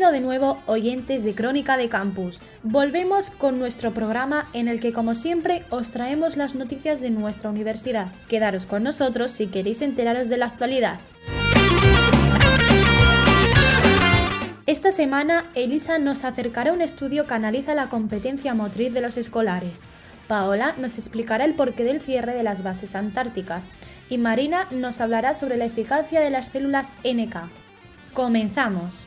Bienvenido de nuevo, oyentes de Crónica de Campus. Volvemos con nuestro programa en el que, como siempre, os traemos las noticias de nuestra universidad. Quedaros con nosotros si queréis enteraros de la actualidad. Esta semana, Elisa nos acercará a un estudio que analiza la competencia motriz de los escolares. Paola nos explicará el porqué del cierre de las bases antárticas. Y Marina nos hablará sobre la eficacia de las células NK. ¡Comenzamos!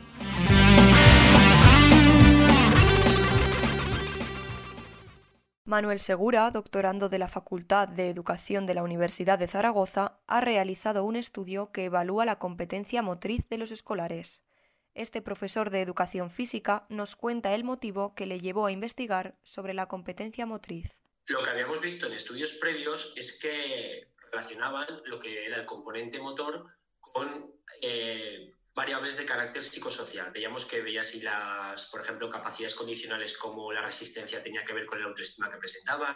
Manuel Segura, doctorando de la Facultad de Educación de la Universidad de Zaragoza, ha realizado un estudio que evalúa la competencia motriz de los escolares. Este profesor de Educación Física nos cuenta el motivo que le llevó a investigar sobre la competencia motriz. Lo que habíamos visto en estudios previos es que relacionaban lo que era el componente motor con variables de carácter psicosocial. Veíamos que si las, por ejemplo, capacidades condicionales como la resistencia tenía que ver con la autoestima que presentaban,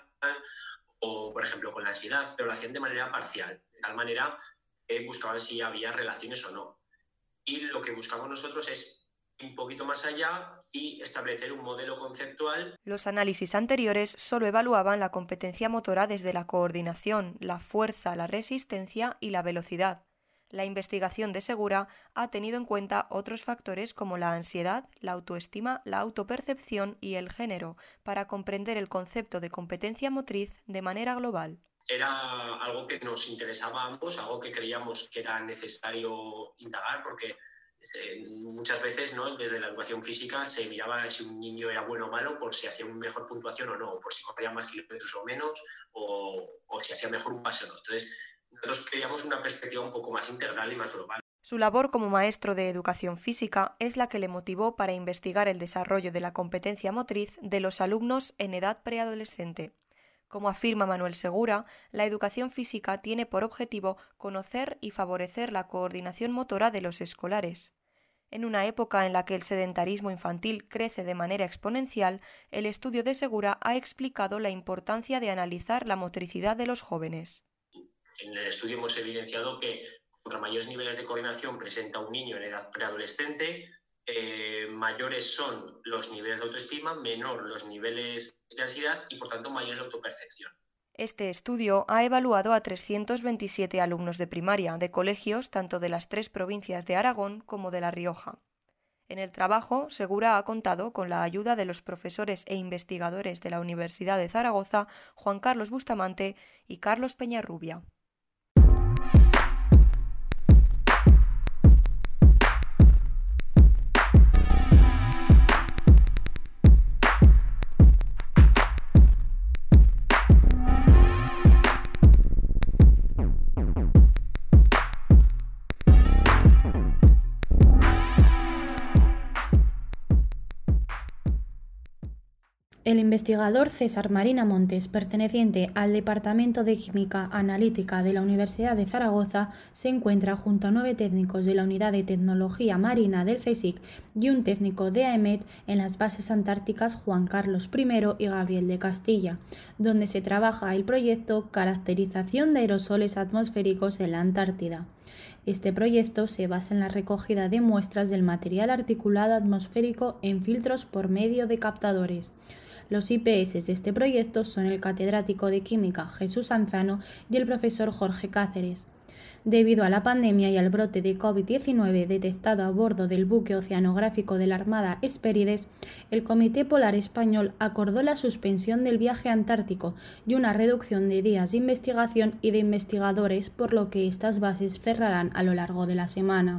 o, por ejemplo, con la ansiedad, pero lo hacían de manera parcial, de tal manera que buscaban si había relaciones o no. Y lo que buscamos nosotros es un poquito más allá y establecer un modelo conceptual. Los análisis anteriores solo evaluaban la competencia motora desde la coordinación, la fuerza, la resistencia y la velocidad. La investigación de Segura ha tenido en cuenta otros factores como la ansiedad, la autoestima, la autopercepción y el género para comprender el concepto de competencia motriz de manera global. Era algo que nos interesaba a ambos, algo que creíamos que era necesario indagar porque muchas veces, ¿no?, desde la educación física se miraba si un niño era bueno o malo por si hacía una mejor puntuación o no, por si corría más kilómetros o menos, o si hacía mejor un pase o no. Entonces, nosotros queríamos una perspectiva un poco más integral y más global. Su labor como maestro de educación física es la que le motivó para investigar el desarrollo de la competencia motriz de los alumnos en edad preadolescente. Como afirma Manuel Segura, la educación física tiene por objetivo conocer y favorecer la coordinación motora de los escolares. En una época en la que el sedentarismo infantil crece de manera exponencial, el estudio de Segura ha explicado la importancia de analizar la motricidad de los jóvenes. En el estudio hemos evidenciado que contra mayores niveles de coordinación presenta un niño en edad preadolescente, mayores son los niveles de autoestima, menor los niveles de ansiedad y, por tanto, mayores de autopercepción. Este estudio ha evaluado a 327 alumnos de primaria de colegios tanto de las 3 provincias de Aragón como de La Rioja. En el trabajo, Segura ha contado con la ayuda de los profesores e investigadores de la Universidad de Zaragoza, Juan Carlos Bustamante y Carlos Peñarrubia. El investigador César Marina Montes, perteneciente al Departamento de Química Analítica de la Universidad de Zaragoza, se encuentra junto a 9 técnicos de la Unidad de Tecnología Marina del CSIC y un técnico de AEMET en las bases antárticas Juan Carlos I y Gabriel de Castilla, donde se trabaja el proyecto Caracterización de aerosoles atmosféricos en la Antártida. Este proyecto se basa en la recogida de muestras del material articulado atmosférico en filtros por medio de captadores. Los IPS de este proyecto son el catedrático de Química Jesús Anzano y el profesor Jorge Cáceres. Debido a la pandemia y al brote de COVID-19 detectado a bordo del buque oceanográfico de la Armada Hespérides, el Comité Polar Español acordó la suspensión del viaje antártico y una reducción de días de investigación y de investigadores, por lo que estas bases cerrarán a lo largo de la semana.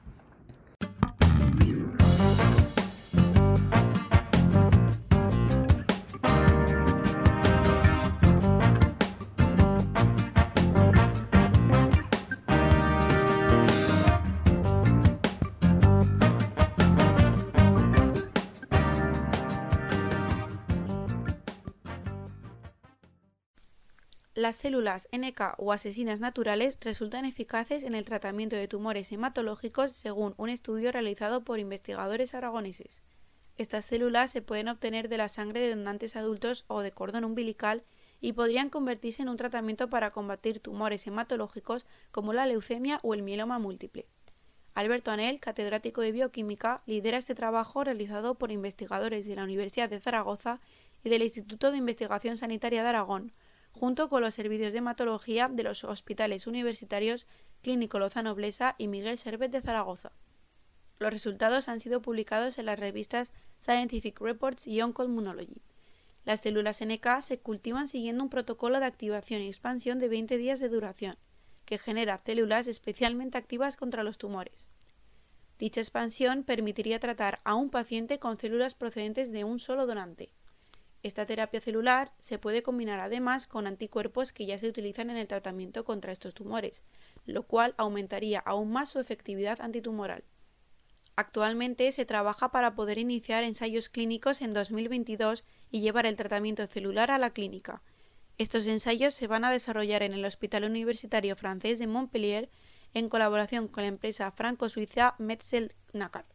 Las células NK o asesinas naturales resultan eficaces en el tratamiento de tumores hematológicos según un estudio realizado por investigadores aragoneses. Estas células se pueden obtener de la sangre de donantes adultos o de cordón umbilical y podrían convertirse en un tratamiento para combatir tumores hematológicos como la leucemia o el mieloma múltiple. Alberto Anel, catedrático de Bioquímica, lidera este trabajo realizado por investigadores de la Universidad de Zaragoza y del Instituto de Investigación Sanitaria de Aragón, junto con los servicios de hematología de los hospitales universitarios Clínico Lozano Blesa y Miguel Servet de Zaragoza. Los resultados han sido publicados en las revistas Scientific Reports y Oncoimmunology. Las células NK se cultivan siguiendo un protocolo de activación y expansión de 20 días de duración, que genera células especialmente activas contra los tumores. Dicha expansión permitiría tratar a un paciente con células procedentes de un solo donante. Esta terapia celular se puede combinar además con anticuerpos que ya se utilizan en el tratamiento contra estos tumores, lo cual aumentaría aún más su efectividad antitumoral. Actualmente se trabaja para poder iniciar ensayos clínicos en 2022 y llevar el tratamiento celular a la clínica. Estos ensayos se van a desarrollar en el Hospital Universitario Francés de Montpellier en colaboración con la empresa franco-suiza Metzel-Nacar.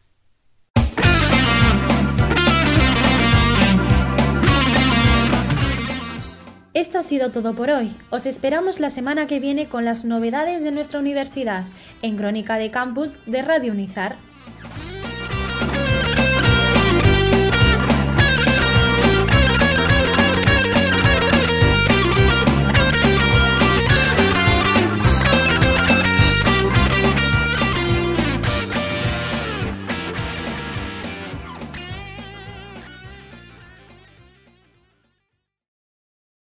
Esto ha sido todo por hoy. Os esperamos la semana que viene con las novedades de nuestra universidad en Crónica de Campus de Radio Unizar.